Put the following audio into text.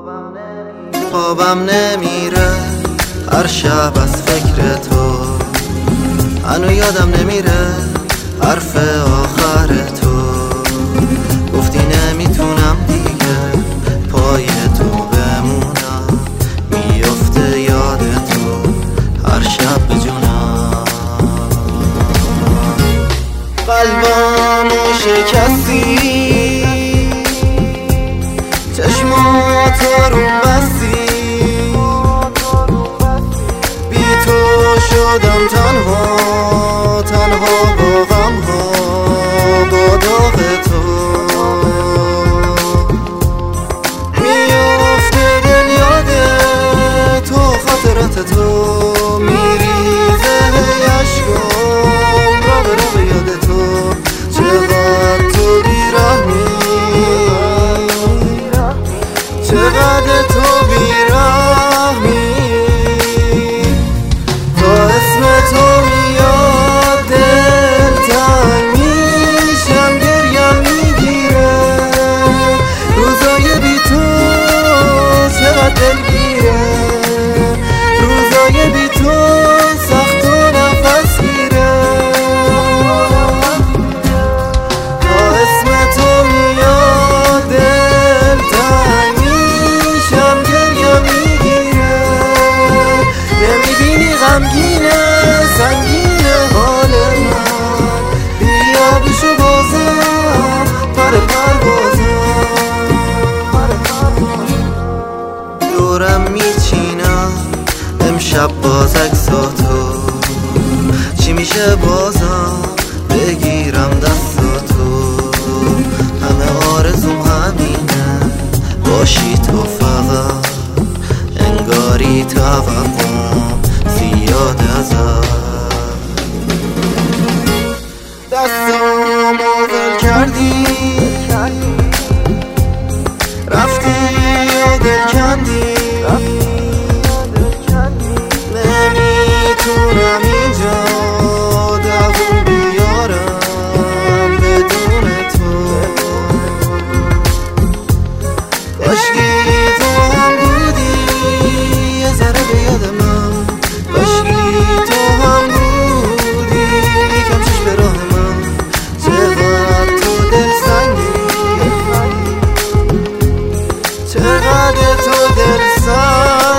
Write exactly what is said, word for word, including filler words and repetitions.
خوابم نمیره هر شب از فکر تو، هنو یادم نمیره حرف آخر تو. گفتی نمیتونم دیگه پای تو بمونم، میفته یاد تو هر شب به جونم. قلبمو شکستی، چشماتو رو بستی، بی تو شدم تنها تنها با غم ها با داغ تو. میفته دل یاد تو خاطرات تو، میریزه عشقم را به رو به یاد تو. چقدر تو بیرحمی، چقدر تو بیرحمی، تا اسم تو میاد دل تنگ میشم، گریم میگیره روزای بی تو. چقدر دلگیره روزای بی تو، سخت و نفس گیره. تا اسم تو میاد دل تنگ میشم، گریم میگیره. نمیبینی غمگینه سنگینه حال من، بیا بشو بازم پر پروازم. دورم میچینم امشب باز عکساتو، چی میشه بازم بگیرم دستاتو. همه آرزوم همینه باشی تو فقط، انگاری توقعم زیاد ازت. دستامو ول کردی رفتی و دل کندی، نمیتونم اینجا دووم بیارم بدون تو. کاشکی تو هم بودی یه ذره به یاد من، کاشکی تو هم بودی یکم چشم به راه من. چقدر تو دل سنگی، چقدر تو دل سنگی،